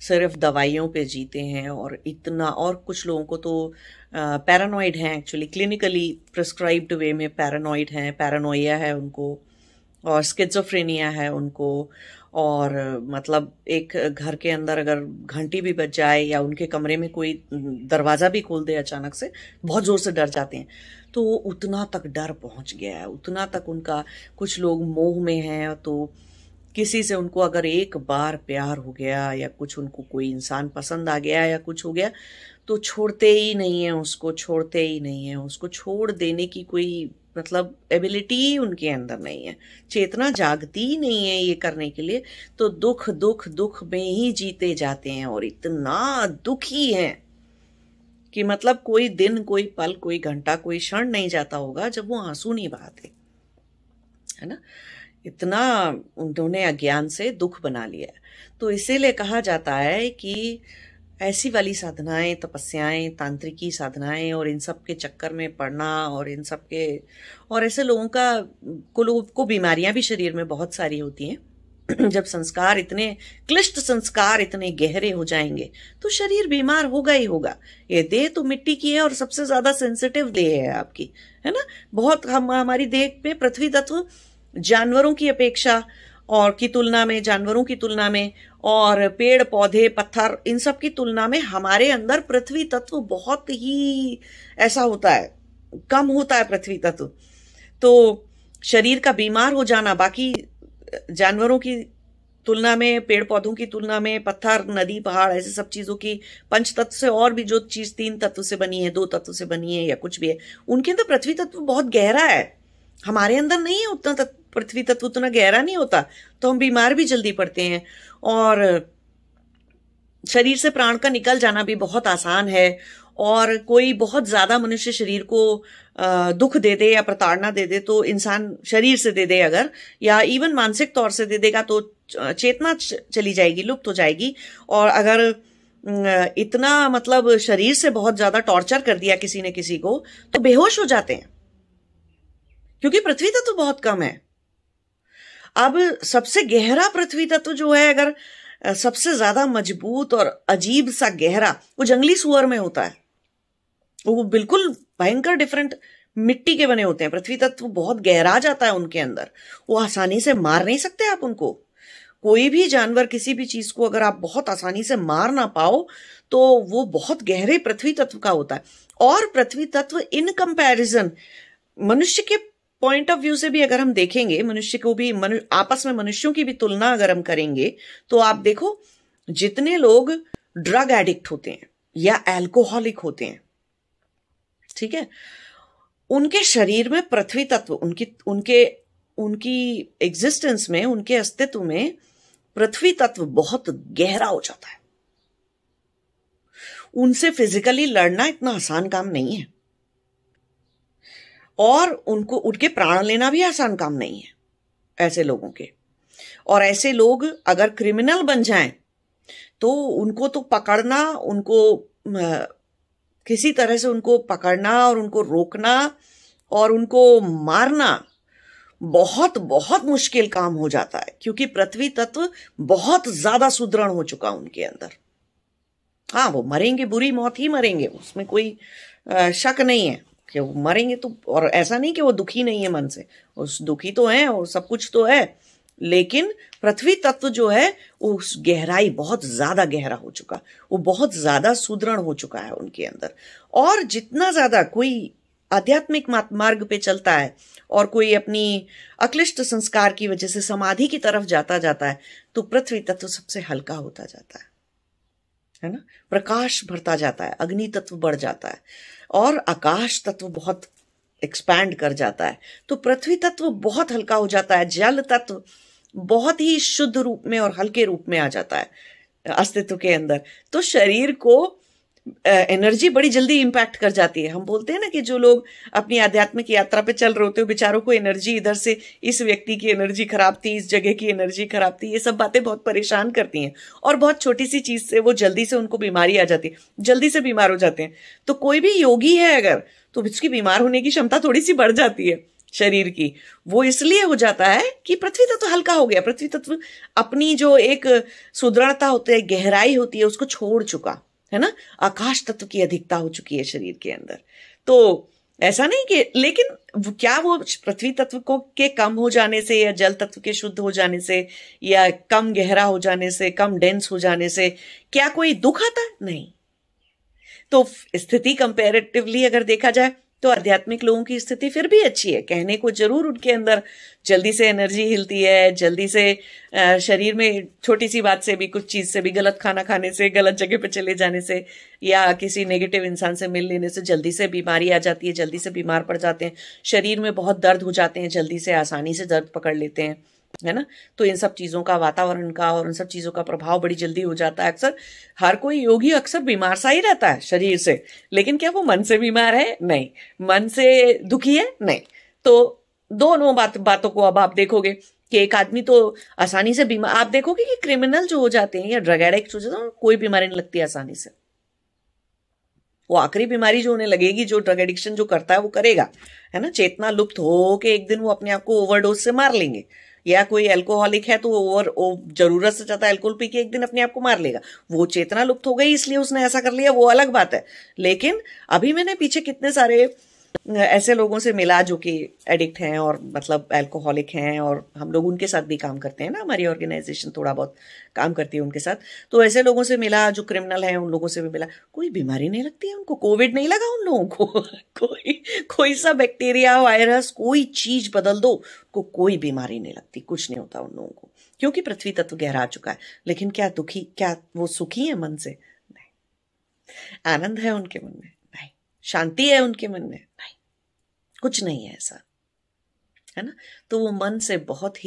सिर्फ दवाइयों पे जीते हैं, और इतना, और कुछ लोगों को तो पैरानॉइड हैं, एक्चुअली क्लिनिकली प्रिस्क्राइब्ड वे में पैरानॉइड हैं, पैरानोइया है उनको, और स्किज़ोफ्रेनिया है उनको। और मतलब एक घर के अंदर अगर घंटी भी बज जाए या उनके कमरे में कोई दरवाज़ा भी खोल दे अचानक से, बहुत ज़ोर से डर जाते हैं। तो उतना तक डर पहुंच गया है, उतना तक उनका, कुछ लोग मोह में हैं, तो किसी से उनको अगर एक बार प्यार हो गया या कुछ उनको कोई इंसान पसंद आ गया या कुछ हो गया, तो छोड़ते ही नहीं है उसको, छोड़ते ही नहीं है उसको। छोड़ देने की कोई मतलब एबिलिटी ही उनके अंदर नहीं है, चेतना जागती ही नहीं है ये करने के लिए। तो दुख दुख दुख में ही जीते जाते हैं, और इतना दुखी हैं कि मतलब कोई दिन, कोई पल, कोई घंटा, कोई क्षण नहीं जाता होगा जब वो आंसू नहीं बहाते, है ना। इतना उन्होंने अज्ञान से दुख बना लिया है। तो इसीलिए कहा जाता है कि ऐसी वाली साधनाएं, तपस्याएं, तांत्रिकी साधनाएं और इन सब के चक्कर में पड़ना, और इन सब के, और ऐसे लोगों को बीमारियां भी शरीर में बहुत सारी होती हैं। जब संस्कार इतने क्लिष्ट, संस्कार इतने गहरे हो जाएंगे तो शरीर बीमार होगा ही होगा। ये देह तो मिट्टी की है और सबसे ज्यादा सेंसिटिव देह है आपकी, है ना। बहुत हमारी देह में पृथ्वी तत्व जानवरों की अपेक्षा और की तुलना में, जानवरों की तुलना में, और पेड़ पौधे, पत्थर, इन सब की तुलना में हमारे अंदर पृथ्वी तत्व बहुत ही ऐसा होता है, कम होता है पृथ्वी तत्व। तो शरीर का बीमार हो जाना, बाकी जानवरों की तुलना में, पेड़ पौधों की तुलना में, पत्थर, नदी, पहाड़, ऐसे सब चीजों की, पंच तत्व से और भी जो चीज 3 तत्व से बनी है, 2 तत्व से बनी है या कुछ भी है, उनके अंदर पृथ्वी तत्व बहुत गहरा है। हमारे अंदर नहीं है उतना, पृथ्वी तत्व उतना गहरा नहीं होता, तो हम बीमार भी जल्दी पड़ते हैं। और शरीर से प्राण का निकल जाना भी बहुत आसान है। और कोई बहुत ज्यादा मनुष्य शरीर को दुख दे दे या प्रताड़ना दे दे, तो इंसान शरीर से दे दे अगर, या इवन मानसिक तौर से दे देगा, तो चेतना चली जाएगी, लुप्त हो जाएगी। और अगर इतना मतलब शरीर से बहुत ज्यादा टॉर्चर कर दिया किसी ने किसी को, तो बेहोश हो जाते हैं, क्योंकि पृथ्वी तत्व बहुत कम है। अब सबसे गहरा पृथ्वी तत्व जो है, अगर सबसे ज्यादा मजबूत और अजीब सा गहरा, वो जंगली सुअर में होता है। वो बिल्कुल भयंकर डिफरेंट मिट्टी के बने होते हैं। पृथ्वी तत्व बहुत गहरा जाता है उनके अंदर, वो आसानी से मार नहीं सकते आप उनको। कोई भी जानवर, किसी भी चीज को अगर आप बहुत आसानी से मार ना पाओ, तो वो बहुत गहरे पृथ्वी तत्व का होता है। और पृथ्वी तत्व इन कंपैरिजन मनुष्य के पॉइंट ऑफ व्यू से भी अगर हम देखेंगे, मनुष्य को भी, आपस में मनुष्यों की भी तुलना अगर हम करेंगे, तो आप देखो जितने लोग ड्रग एडिक्ट होते हैं या एल्कोहलिक होते हैं, ठीक है, उनके शरीर में पृथ्वी तत्व, उनकी एग्जिस्टेंस में, उनके अस्तित्व में पृथ्वी तत्व बहुत गहरा हो जाता है। उनसे फिजिकली लड़ना इतना आसान काम नहीं है, और उनके प्राण लेना भी आसान काम नहीं है ऐसे लोगों के। और ऐसे लोग अगर क्रिमिनल बन जाएं, तो उनको तो पकड़ना, उनको किसी तरह से उनको पकड़ना और उनको रोकना और उनको मारना बहुत बहुत मुश्किल काम हो जाता है, क्योंकि पृथ्वी तत्व बहुत ज्यादा सुदृढ़ हो चुका उनके अंदर। हाँ, वो मरेंगे, बुरी मौत ही मरेंगे, उसमें कोई शक नहीं है कि वो मरेंगे। तो और ऐसा नहीं कि वो दुखी नहीं है मन से, उस दुखी तो है और सब कुछ तो है, लेकिन पृथ्वी तत्व जो है उस गहराई बहुत ज्यादा गहरा हो चुका, वो बहुत ज्यादा सुदृढ़ हो चुका है उनके अंदर। और जितना ज्यादा कोई आध्यात्मिक मार्ग पे चलता है और कोई अपनी अक्लिष्ट संस्कार की वजह से समाधि की तरफ जाता है, तो पृथ्वी तत्व सबसे हल्का होता जाता है ना। प्रकाश बढ़ता जाता है, अग्नि तत्व बढ़ जाता है, और आकाश तत्व बहुत एक्सपैंड कर जाता है। तो पृथ्वी तत्व बहुत हल्का हो जाता है, जल तत्व बहुत ही शुद्ध रूप में और हल्के रूप में आ जाता है अस्तित्व के अंदर। तो शरीर को एनर्जी बड़ी जल्दी इंपैक्ट कर जाती है। हम बोलते हैं ना कि जो लोग अपनी आध्यात्मिक यात्रा पे चल रहे होते हैं, बेचारों को एनर्जी इधर से, इस व्यक्ति की एनर्जी खराब थी, इस जगह की एनर्जी खराब थी, ये सब बातें बहुत परेशान करती हैं, और बहुत छोटी सी चीज से वो जल्दी से उनको बीमारी आ जाती है, जल्दी से बीमार हो जाते हैं। तो कोई भी योगी है अगर, तो उसकी बीमार होने की क्षमता थोड़ी सी बढ़ जाती है, शरीर की, वो इसलिए हो जाता है कि पृथ्वी तत्व हल्का हो गया। पृथ्वी तत्व अपनी जो एक सुदृढ़ता होती है, गहराई होती है, उसको छोड़ चुका है ना। आकाश तत्व की अधिकता हो चुकी है शरीर के अंदर। तो ऐसा नहीं कि, लेकिन क्या वो पृथ्वी तत्व को के कम हो जाने से या जल तत्व के शुद्ध हो जाने से या कम गहरा हो जाने से, कम डेंस हो जाने से क्या कोई दुख आता है? नहीं। तो स्थिति कंपैरेटिवली अगर देखा जाए तो आध्यात्मिक लोगों की स्थिति फिर भी अच्छी है। कहने को जरूर उनके अंदर जल्दी से एनर्जी हिलती है, जल्दी से शरीर में छोटी सी बात से भी, कुछ चीज से भी, गलत खाना खाने से, गलत जगह पे चले जाने से या किसी नेगेटिव इंसान से मिल लेने से जल्दी से बीमारी आ जाती है, जल्दी से बीमार पड़ जाते हैं, शरीर में बहुत दर्द हो जाते हैं, जल्दी से आसानी से दर्द पकड़ लेते हैं, है ना। तो इन सब चीजों का, वातावरण का और इन सब चीजों का प्रभाव बड़ी जल्दी हो जाता है। अक्सर हर कोई योगी अक्सर बीमार सा ही रहता है शरीर से, लेकिन क्या वो मन से बीमार है? नहीं। मन से दुखी है? नहीं। तो दोनों बातों को अब आप देखोगे कि एक आदमी तो आसानी से बीमार, आप देखोगे कि क्रिमिनल जो हो जाते हैं या ड्रग एडिक्ट हो जाते हैं, कोई बीमारी नहीं लगती आसानी से। वो आखिरी बीमारी जो उन्हें लगेगी, जो ड्रग एडिक्शन जो करता है वो करेगा, है ना। चेतना लुप्त हो के एक दिन वो अपने आप को ओवरडोज से मार लेंगे, या कोई अल्कोहलिक है तो जरूरत से ज्यादा अल्कोहल पी के एक दिन अपने आप को मार लेगा। वो चेतना लुप्त हो गई इसलिए उसने ऐसा कर लिया, वो अलग बात है। लेकिन अभी मैंने पीछे कितने सारे ऐसे लोगों से मिला जो कि एडिक्ट हैं और मतलब अल्कोहलिक हैं, और हम लोग उनके साथ भी काम करते हैं ना, हमारी ऑर्गेनाइजेशन थोड़ा बहुत काम करती है उनके साथ। तो ऐसे लोगों से मिला जो क्रिमिनल हैं, उन लोगों से भी मिला, कोई बीमारी नहीं लगती है उनको, कोविड नहीं लगा उन लोगों को कोई सा बैक्टीरिया, वायरस, कोई चीज बदल दो, को कोई बीमारी नहीं लगती, कुछ नहीं होता उन लोगों को, क्योंकि पृथ्वी तत्व गहरा चुका है। लेकिन क्या वो सुखी है मन से? नहीं। आनंद है उनके मन में? नहीं। शांति है उनके मन में? नहीं। कुछ नहीं है ऐसा, है ना। तो वो मन से बहुत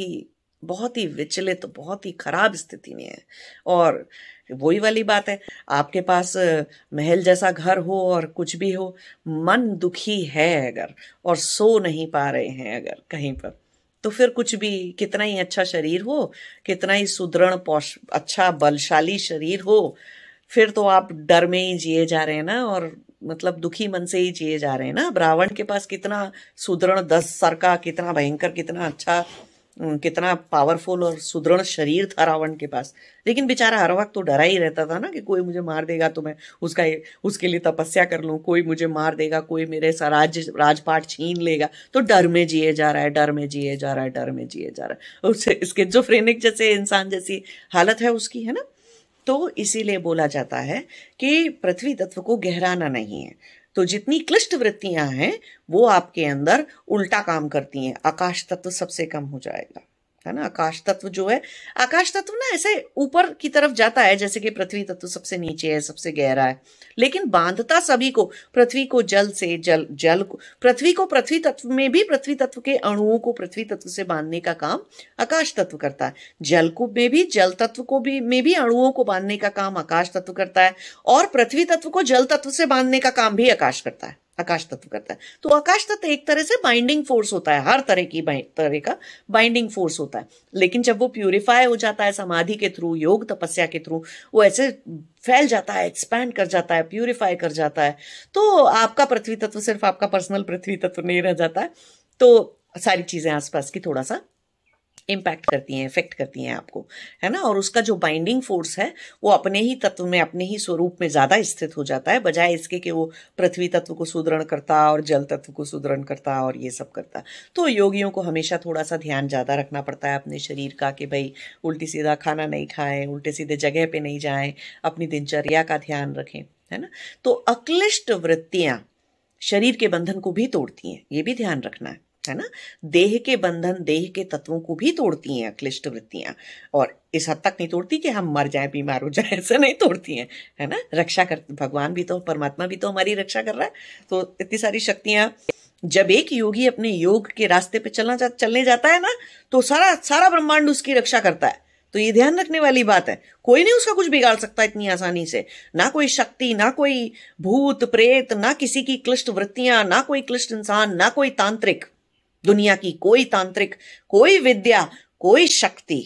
ही विचलित, तो बहुत ही खराब स्थिति में है। और वही वाली बात है, आपके पास महल जैसा घर हो और कुछ भी हो, मन दुखी है अगर, और सो नहीं पा रहे हैं अगर कहीं पर, तो फिर कुछ भी, कितना ही अच्छा शरीर हो, कितना ही सुदृढ़ अच्छा बलशाली शरीर हो, फिर तो आप डर में ही जिए जा रहे हैं ना, और मतलब दुखी मन से ही जिए जा रहे हैं ना। रावण के पास कितना सुदृढ़ 10 सर का, कितना भयंकर, कितना अच्छा, कितना पावरफुल और सुदृढ़ शरीर था रावण के पास, लेकिन बेचारा हर वक्त तो डरा ही रहता था ना कि कोई मुझे मार देगा तो मैं उसके लिए तपस्या कर लूं, कोई मुझे मार देगा, कोई मेरे राजपाट छीन लेगा। तो डर में जिए जा रहा है, डर में जिए जा रहा है, डर में जिए जा रहा है। उससे स्किज़ोफ्रेनिक जैसे इंसान जैसी हालत है उसकी, है ना। तो इसीलिए बोला जाता है कि पृथ्वी तत्व को गहराना नहीं है। तो जितनी क्लिष्ट वृत्तियां हैं वो आपके अंदर उल्टा काम करती हैं। आकाश तत्व सबसे कम हो जाएगा, है ना। आकाश तत्व जो है, आकाश तत्व ना ऐसे ऊपर की तरफ जाता है, जैसे कि पृथ्वी तत्व सबसे नीचे है, सबसे गहरा है, लेकिन बांधता सभी को, पृथ्वी को जल से, जल को पृथ्वी तत्व में भी, पृथ्वी तत्व के अणुओं को पृथ्वी तत्व से बांधने का काम आकाश तत्व करता है। जल को में भी, जल तत्व को भी में भी अणुओं को बांधने का काम आकाश तत्व करता है, और पृथ्वी तत्व को जल तत्व से बांधने का काम भी आकाश करता है, आकाश तत्व करता है। तो आकाश तत्व एक तरह से बाइंडिंग फोर्स होता है, हर तरह का बाइंडिंग फोर्स होता है। लेकिन जब वो प्यूरिफाई हो जाता है समाधि के थ्रू, योग तपस्या के थ्रू, वो ऐसे फैल जाता है, एक्सपैंड कर जाता है, प्यूरिफाई कर जाता है, तो आपका पृथ्वी तत्व सिर्फ आपका पर्सनल पृथ्वी तत्व नहीं रह जाता है। तो सारी चीजें आसपास की थोड़ा सा इम्पैक्ट करती हैं, इफेक्ट करती हैं आपको, है ना। और उसका जो बाइंडिंग फोर्स है वो अपने ही तत्व में, अपने ही स्वरूप में ज्यादा स्थित हो जाता है, बजाय इसके कि वो पृथ्वी तत्व को सुदृढ़ करता और जल तत्व को सुदृढ़ करता और ये सब करता। तो योगियों को हमेशा थोड़ा सा ध्यान ज्यादा रखना पड़ता है अपने शरीर का, कि भाई उल्टी सीधा खाना नहीं खाएं, उल्टे सीधे जगह पे नहीं जाएं, अपनी दिनचर्या का ध्यान रखें, है ना। तो अक्लिष्ट वृत्तियां शरीर के बंधन को भी तोड़ती हैं, ये भी ध्यान रखना है ना। देह के बंधन, देह के तत्वों को भी तोड़ती हैं अक्लिष्ट वृत्तियां, और इस हद तक नहीं तोड़ती कि हम मर जाएं, बीमार हो जाएं, ऐसा नहीं तोड़ती हैं, है ना। रक्षा कर, भगवान भी तो, परमात्मा भी तो हमारी रक्षा कर रहा है। तो इतनी सारी शक्तियां, जब एक योगी अपने योग के रास्ते पे चलने जाता है ना, तो सारा ब्रह्मांड उसकी रक्षा करता है। तो ये ध्यान रखने वाली बात है, कोई नहीं उसका कुछ बिगाड़ सकता इतनी आसानी से, ना कोई शक्ति, ना कोई भूत प्रेत, ना किसी की क्लिष्ट वृत्तियां, ना कोई क्लिष्ट इंसान, ना कोई तांत्रिक, दुनिया की कोई तांत्रिक, कोई विद्या, कोई शक्ति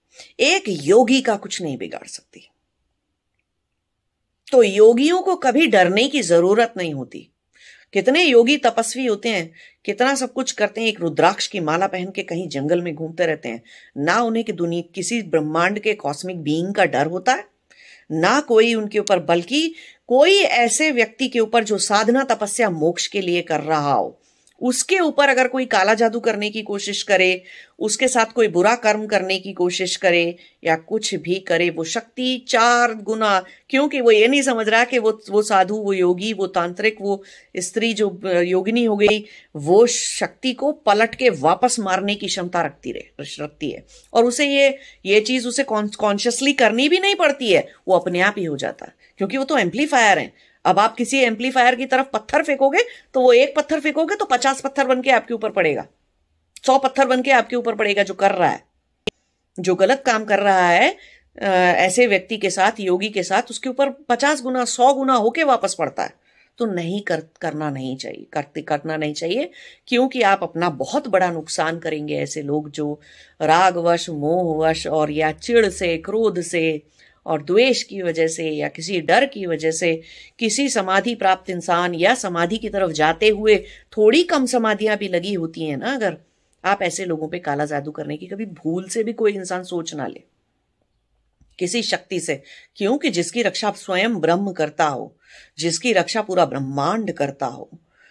एक योगी का कुछ नहीं बिगाड़ सकती। तो योगियों को कभी डरने की जरूरत नहीं होती, कितने योगी तपस्वी होते हैं, कितना सब कुछ करते हैं, एक रुद्राक्ष की माला पहन के कहीं जंगल में घूमते रहते हैं, ना उन्हें कि दुनिया किसी ब्रह्मांड के कॉस्मिक बीइंग का डर होता है, ना कोई उनके ऊपर, बल्कि कोई ऐसे व्यक्ति के ऊपर जो साधना तपस्या मोक्ष के लिए कर रहा हो, उसके ऊपर अगर कोई काला जादू करने की कोशिश करे, उसके साथ कोई बुरा कर्म करने की कोशिश करे या कुछ भी करे, वो शक्ति 4 गुना, क्योंकि वो ये नहीं समझ रहा कि वो साधु, वो योगी, वो तांत्रिक, वो स्त्री जो योगिनी हो गई, वो शक्ति को पलट के वापस मारने की क्षमता रखती है। और उसे ये चीज उसे कॉन्शियसली करनी भी नहीं पड़ती है, वो अपने आप ही हो जाता है, क्योंकि वो तो एम्पलीफायर है। अब आप किसी एम्पलीफायर की तरफ पत्थर फेंकोगे तो वो एक पत्थर फेंकोगे तो 50 पत्थर बन के आपके ऊपर पड़ेगा, 100 पत्थर बन के आपके ऊपर पड़ेगा। जो कर रहा है, जो गलत काम कर रहा है ऐसे व्यक्ति के साथ, योगी के साथ, उसके ऊपर 50 गुना 100 गुना होके वापस पड़ता है। तो नहीं करना नहीं चाहिए, करना नहीं चाहिए, क्योंकि आप अपना बहुत बड़ा नुकसान करेंगे। ऐसे लोग जो रागवश, मोहवश और या चिढ़ से, क्रोध से और द्वेष की वजह से या किसी डर की वजह से किसी समाधि प्राप्त इंसान या समाधि की तरफ जाते हुए, थोड़ी कम समाधियां भी लगी होती हैं ना, अगर आप ऐसे लोगों पे काला जादू करने की कभी भूल से भी कोई इंसान सोच ना ले किसी शक्ति से, क्योंकि जिसकी रक्षा स्वयं ब्रह्म करता हो, जिसकी रक्षा पूरा ब्रह्मांड करता हो,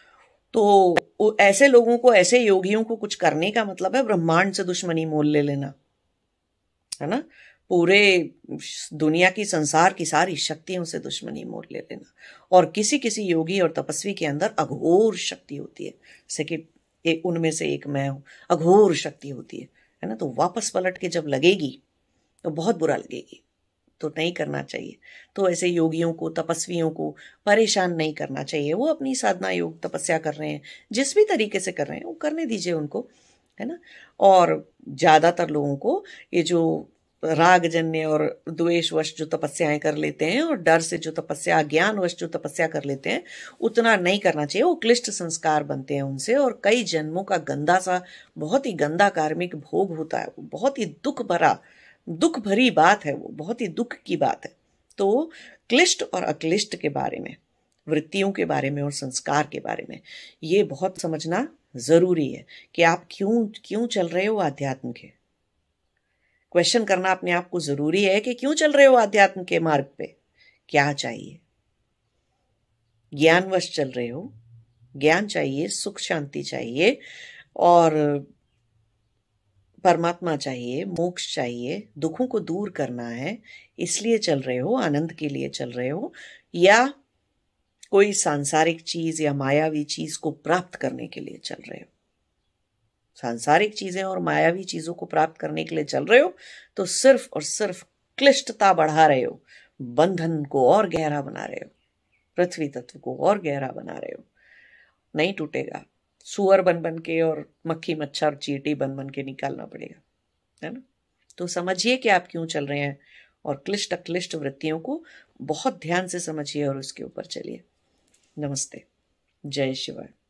तो ऐसे लोगों को, ऐसे योगियों को कुछ करने का मतलब है ब्रह्मांड से दुश्मनी मोल ले लेना, है ना। पूरे दुनिया की, संसार की सारी शक्तियों से दुश्मनी मोल ले लेना। और किसी किसी योगी और तपस्वी के अंदर अघोर शक्ति होती है, जैसे कि उनमें से एक मैं हूं, अघोर शक्ति होती है ना। तो वापस पलट के जब लगेगी तो बहुत बुरा लगेगी, तो नहीं करना चाहिए। तो ऐसे योगियों को, तपस्वियों को परेशान नहीं करना चाहिए। वो अपनी साधना, योग, तपस्या कर रहे हैं, जिस भी तरीके से कर रहे हैं वो करने दीजिए उनको, है ना। और ज्यादातर लोगों को ये जो रागजन्य और द्वेषवश जो तपस्याएं कर लेते हैं और डर से जो तपस्या, ज्ञानवश जो तपस्या कर लेते हैं, उतना नहीं करना चाहिए। वो क्लिष्ट संस्कार बनते हैं उनसे, और कई जन्मों का गंदा सा, बहुत ही गंदा कार्मिक भोग होता है। वो बहुत ही दुख भरी बात है, वो बहुत ही दुख की बात है। तो क्लिष्ट और अक्लिष्ट के बारे में, वृत्तियों के बारे में और संस्कार के बारे में ये बहुत समझना जरूरी है कि आप क्यों चल रहे हो आध्यात्म के। क्वेश्चन करना अपने आप को जरूरी है कि क्यों चल रहे हो आध्यात्म के मार्ग पे, क्या चाहिए। ज्ञानवश चल रहे हो, ज्ञान चाहिए, सुख शांति चाहिए और परमात्मा चाहिए, मोक्ष चाहिए, दुखों को दूर करना है, इसलिए चल रहे हो, आनंद के लिए चल रहे हो, या कोई सांसारिक चीज या मायावी चीज को प्राप्त करने के लिए चल रहे हो। सांसारिक चीजें और मायावी चीजों को प्राप्त करने के लिए चल रहे हो तो सिर्फ और सिर्फ क्लिष्टता बढ़ा रहे हो, बंधन को और गहरा बना रहे हो, पृथ्वी तत्व को और गहरा बना रहे हो। नहीं टूटेगा, सुअर बन के और मक्खी मच्छर चींटी बन के निकालना पड़ेगा, है ना। तो समझिए कि आप क्यों चल रहे हैं और क्लिष्ट अक्लिष्ट वृत्तियों को बहुत ध्यान से समझिए और उसके ऊपर चलिए। नमस्ते, जय शिवाय।